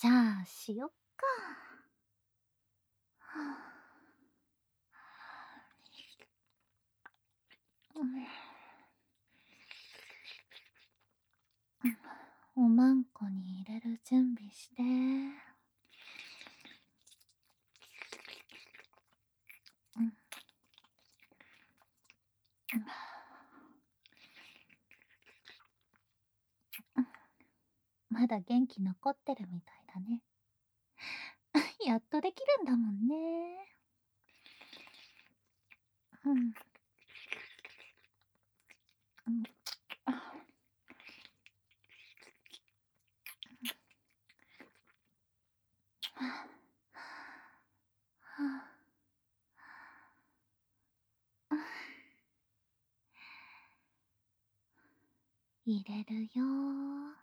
じゃあ、しよっか。おまんこに入れる準備して。まだ元気残ってるみたいだね。やっとできるんだもんね。うん。うん。入れるよー。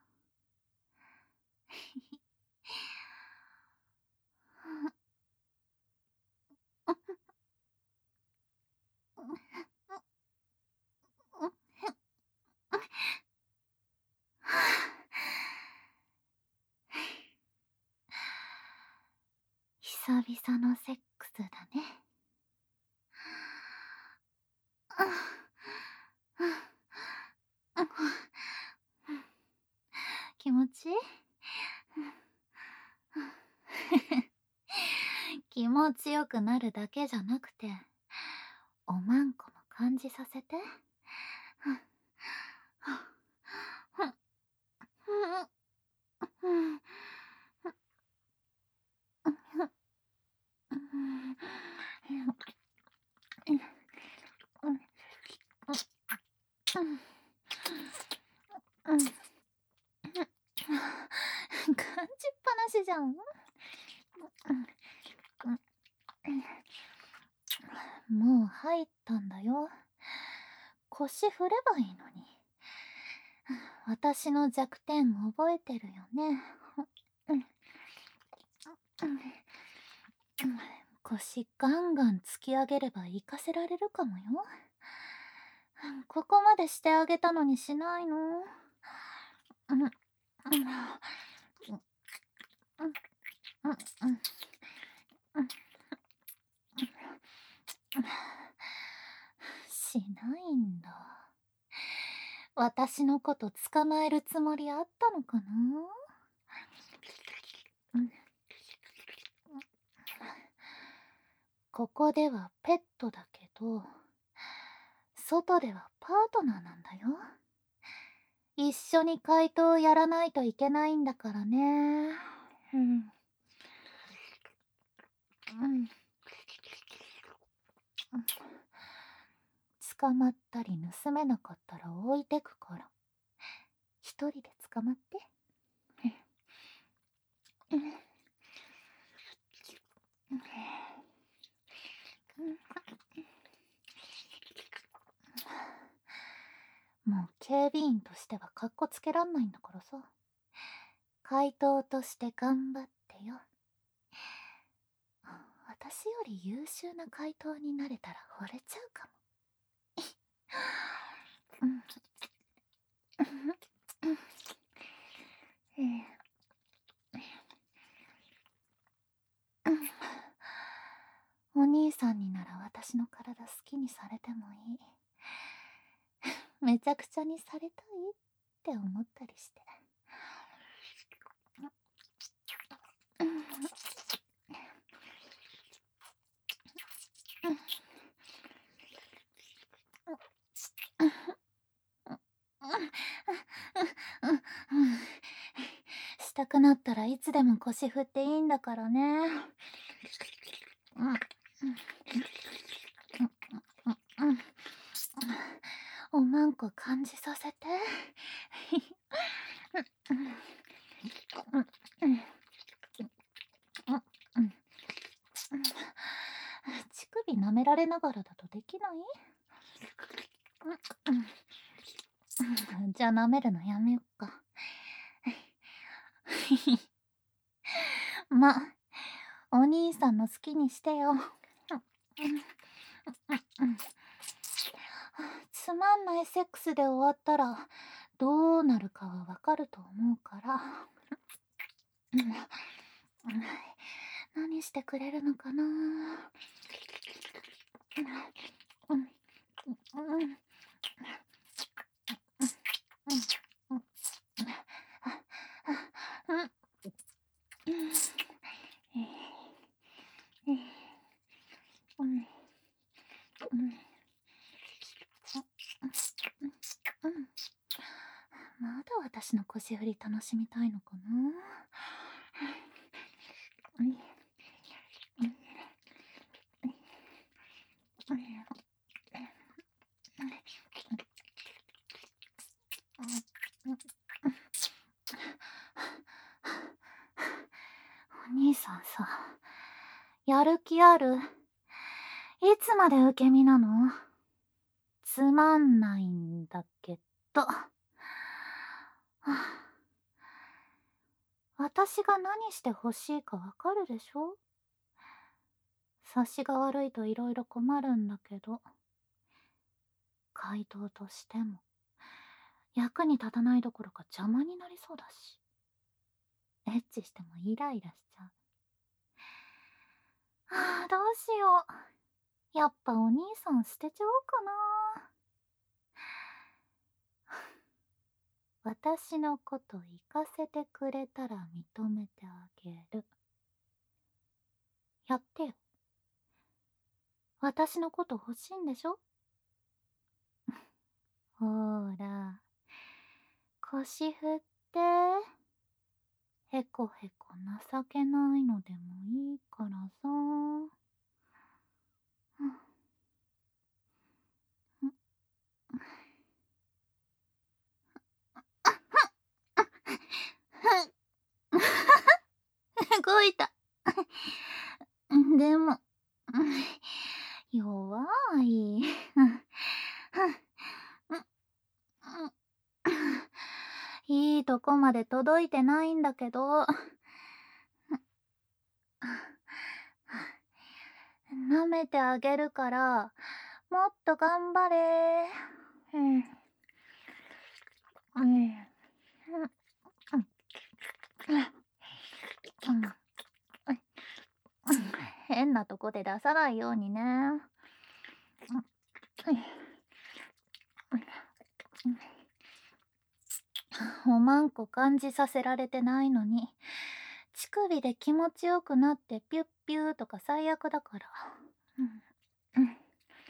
久々のセックスだね。気持ちいい？気持ちよくなるだけじゃなくて、おまんこも感じさせて。感じっぱなしじゃん。もう入ったんだよ。腰振ればいいのに。私の弱点覚えてるよね。腰ガンガン突き上げれば行かせられるかもよ。ここまでしてあげたのにしないの？しないんだ。私のこと捕まえるつもりあったのかな？ここではペットだけど、外ではパートナーなんだよ。一緒に怪盗をやらないといけないんだからね。うん。捕まったり盗めなかったら置いてくから。一人で捕まって。もう警備員としてはカッコつけらんないんだからさ。怪盗として頑張ってよ。私より優秀な怪盗になれたら惚れちゃうかも。お兄さんになら私の体好きにされてもいい。めちゃくちゃにされたいって思ったりして。したくなったらいつでも腰振っていいんだからね。おまんこ感じさせて。乳首舐められながらだとできない？じゃあ舐めるのやめよっか。ま、お兄さんの好きにしてよ。つまんないセックスで終わったらどうなるかはわかると思うから。 うん、何してくれるのかな。うん、うん、うん、うん、うん、うん、うん、まだ私の腰振り楽しみたいのかな。うん、お兄さんさ、やる気ある？いつまで受け身なの？つまんないんだけど。はあ、私が何して欲しいかわかるでしょ？察しが悪いといろいろ困るんだけど、回答としても役に立たないどころか邪魔になりそうだし、エッチしてもイライラしちゃう。はあ、どうしよう。やっぱお兄さん捨てちゃおうかな。私のこと行かせてくれたら認めてあげる。やってよ。私のこと欲しいんでしょ？ほーら、腰振って。へこへこ情けないのでもいいからさ。動いた。でも、弱い。いいとこまで届いてないんだけど。舐めてあげるから、もっと頑張れ。うん。うん。変なとこで出さないようにね。おまんこ感じさせられてないのに、乳首で気持ちよくなってピュッピューとか最悪だから。うん、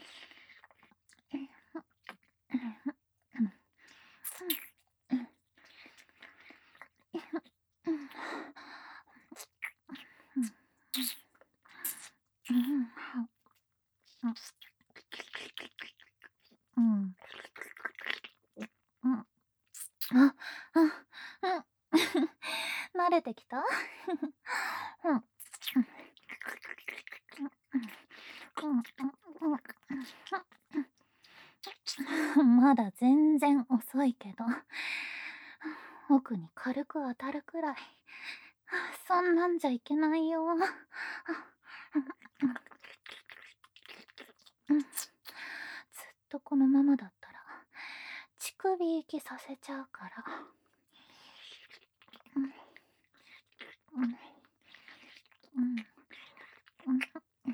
うん、うん、あ、あ、慣れてきた？うん、まだ全然遅いけど、奥に軽く当たるくらい。そんなんじゃいけないよ。ずっとこのままだったら乳首息させちゃうから。うん、うん、うん、うん、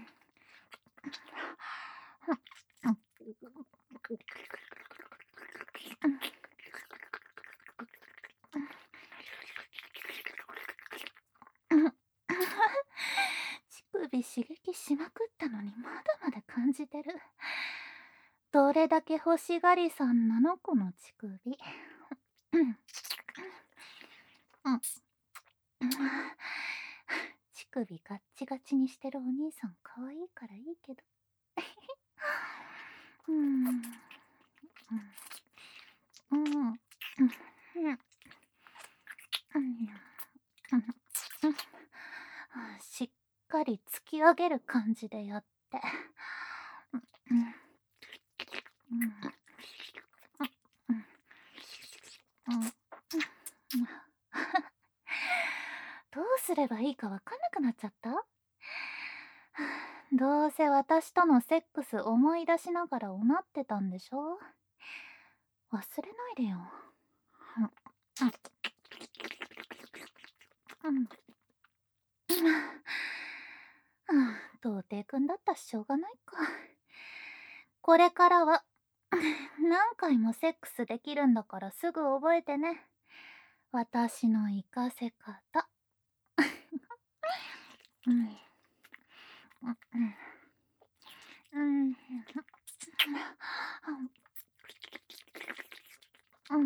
乳首刺激しまくったのにまだまだ感じてる。どれだけ欲しがりさんなのこの乳首。うん、うん、乳首ガッチガチにしてるお兄さん可愛いからいいけど。うん、うん、うん、うん、うん、しっかり突き上げる感じでやって。うん、うん、うん、どうすればいいかわかんなくなっちゃった。どうせ私とのセックス思い出しながらおなってたんでしょ？忘れないでよ。 うん。童貞くんだったらしょうがないか。これからは何回もセックスできるんだからすぐ覚えてね。私の活かせ方。うん。うん。うん。うん。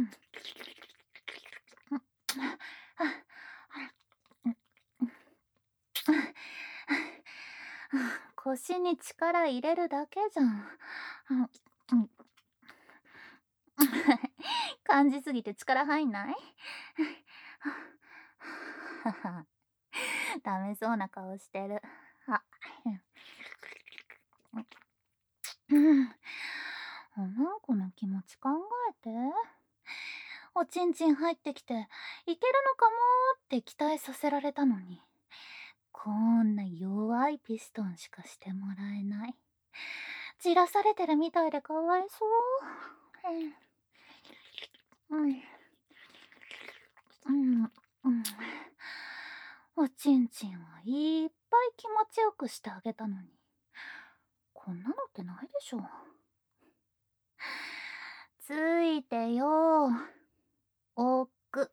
腰に力入れるだけじゃん。感じすぎて力入んない？ダメそうな顔してる。あ、うん。おまんこの気持ち考えて。おちんちん入ってきて、いけるのかもって期待させられたのに、こんな弱いピストンしかしてもらえない。じらされてるみたいでかわいそう。うん。うん。うん。うん。おちんちんはいっぱい気持ちよくしてあげたのに、こんなのってないでしょ。ついてよ。奥。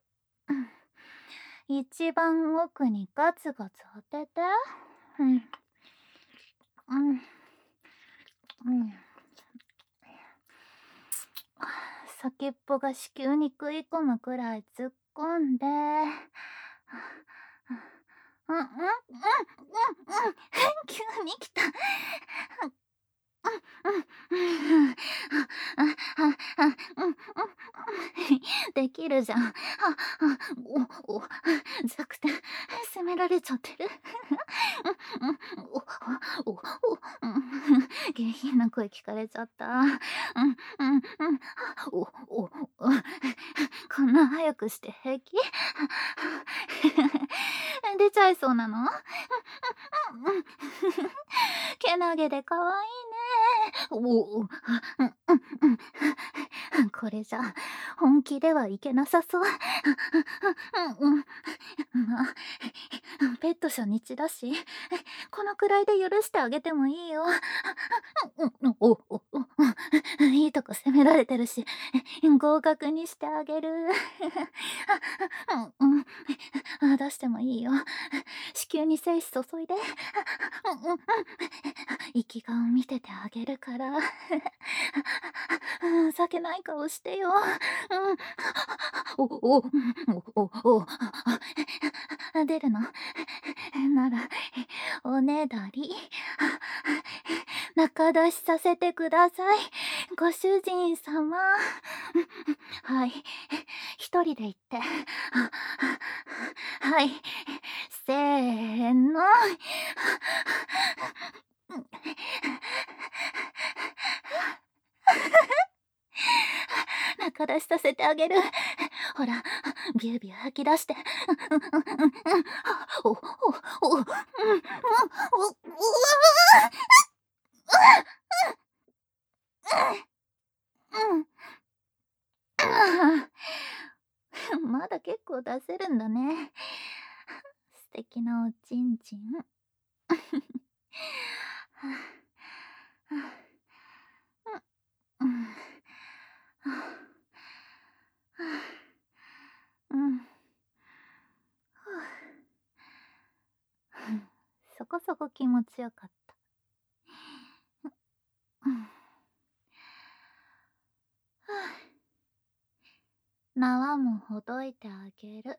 一番奥にガツガツ当てて。うん。うん。うん。先っぽが子宮に食い込むくらい突っ込んで。うんうんうんうんうん。急に来た。できるじゃん。お、弱点、責められちゃってる。お、お、下品な声聞かれちゃった。お、お、こんな早くして平気？出ちゃいそうなの？けなげでかわいいね。これじゃ本気ではいけなさそう。まあ、ペット初日だし、このくらいで許してあげてもいいよ。いいとこ責められてるし、合格にしてあげる。出してもいいよ。子宮に精子注いで。生き顔見ててあげるから。情けない顔してよ。お、お、お、お、出るのなら、おねだり。仲出しさせてください。ご主人様。はい。一人で行って。はい。せーの。仲出しさせてあげる。ほら、ビュービュー吐き出して。お、お、お、お、まだ結構出せるんだね。素敵なおちんちん。うん。そこそこ気持ちよかった。縄もほどいてあげる。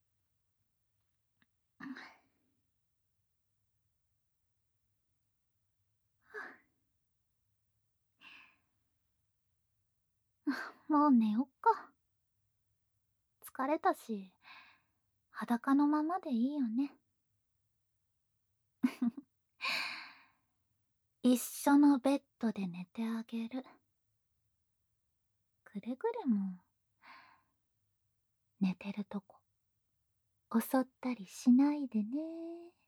もう寝よっか。疲れたし、裸のままでいいよね。一緒のベッドで寝てあげる。くれぐれも寝てるとこ襲ったりしないでね。